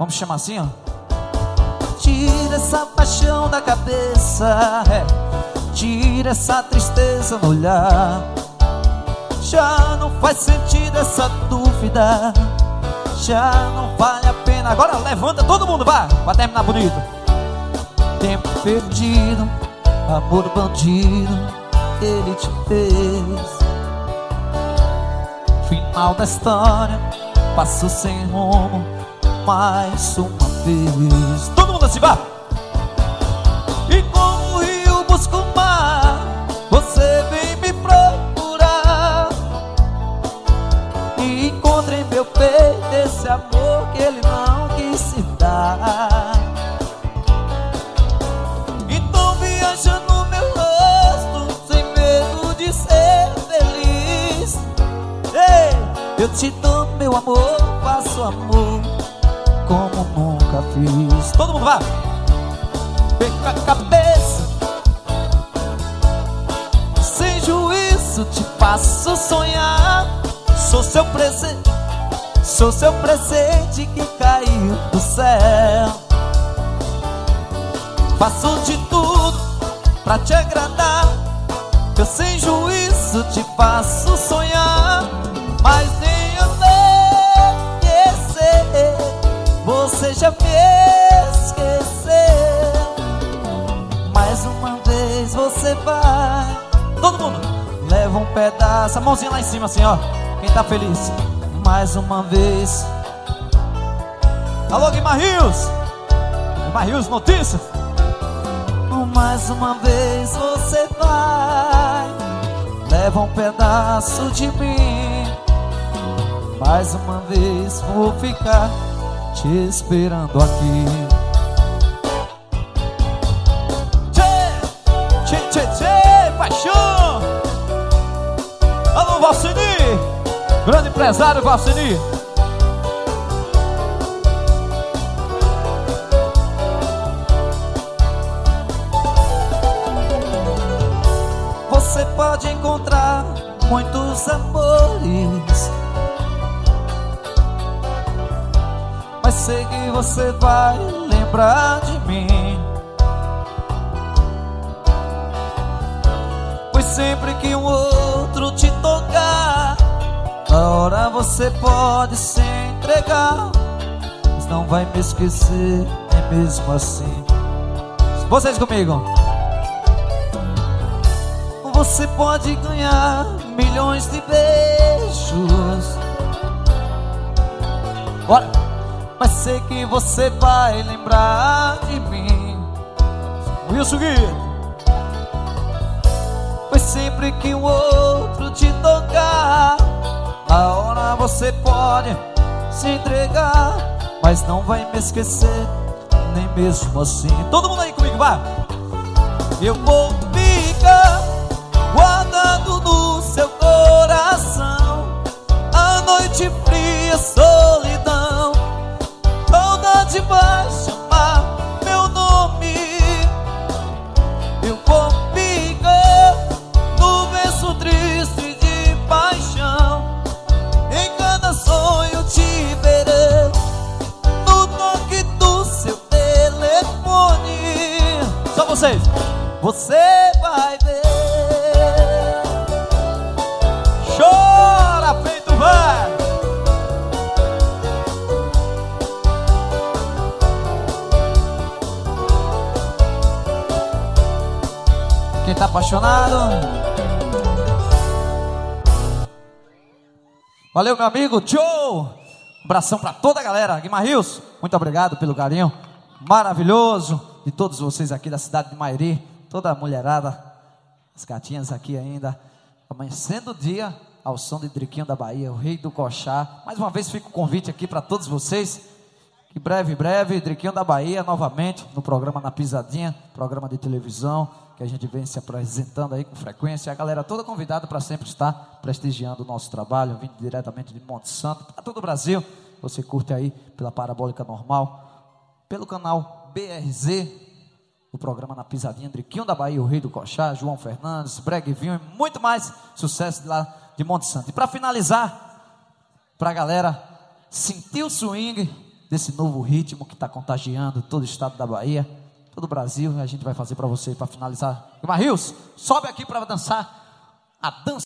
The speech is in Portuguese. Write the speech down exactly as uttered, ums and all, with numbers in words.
Vamos chamar assim, ó. Tira essa paixão da cabeça, é. Tira essa tristeza no olhar. Já não faz sentido essa dúvida, já não vale a pena. Agora levanta todo mundo, vai, pra terminar bonito. Tempo perdido, amor bandido, ele te fez. Final da história, passou sem rumo mais uma vez. Todo mundo assim, vai. E como o rio busca o mar, você vem me procurar. E encontra em meu peito esse amor que ele não quis se dar. Então viaja no meu rosto, sem medo de ser feliz. Ei, eu te dou meu amor, faço amor como nunca fiz. Todo mundo vai. Vem com a cabeça, sem juízo te faço sonhar. Sou seu presente, sou seu presente que caiu do céu. Faço de tudo pra te agradar. Eu sem juízo te faço sonhar. Mas nem eu nem esquecer, você já me esqueceu. Mais uma vez você vai. Todo mundo leva um pedaço, a mãozinha lá em cima assim, ó. Quem tá feliz? Mais uma vez. Alô, Guimar Rios, Guimar Rios Notícias. Mais uma vez você vai, leva um pedaço de mim. Mais uma vez vou ficar te esperando aqui. Tchê, tchê, tchê, tchê, paixão. Alô, Valcini, grande empresário Valcini. Você pode encontrar muitos amores, mas sei que você vai lembrar de mim. Pois sempre que um outro te tocar, na hora você pode se entregar, mas não vai me esquecer, é mesmo assim. Vocês comigo. Você pode ganhar milhões de beijos, bora. Mas sei que você vai lembrar de mim. Wilson Gui. Pois sempre que um outro te tocar, na hora você pode se entregar, mas não vai me esquecer, nem mesmo assim. Todo mundo aí comigo, vai. Eu vou ficar guardado no seu coração, a noite fria, solidão, saudade vai chamar meu nome. Eu vou ficar no verso triste de paixão, em cada sonho te verei, no toque do seu telefone. Só vocês. Você vai ver. Chora, feito vai. Quem tá apaixonado? Valeu, meu amigo Joe. Um abração pra toda a galera. Guimar Rios, muito obrigado pelo carinho maravilhoso de todos vocês aqui da cidade de Mairi. Toda a mulherada, as gatinhas aqui ainda, amanhecendo o dia ao som de Driquinho da Bahia, o rei do Coxá. Mais uma vez fica o convite aqui para todos vocês, que breve, breve, Driquinho da Bahia novamente no programa Na Pisadinha, programa de televisão, que a gente vem se apresentando aí com frequência. A galera toda convidada para sempre estar prestigiando o nosso trabalho, vindo diretamente de Monte Santo, para todo o Brasil. Você curte aí pela Parabólica Normal, pelo canal B R Z, o programa Na Pisadinha, Driquinho da Bahia, o rei do Coxá, João Fernandes, Breguevinho e muito mais sucesso de lá de Monte Santo. E para finalizar, para a galera sentir o swing desse novo ritmo que está contagiando todo o estado da Bahia, todo o Brasil. E a gente vai fazer para você para finalizar. Guilmar Rios, sobe aqui para dançar a dança.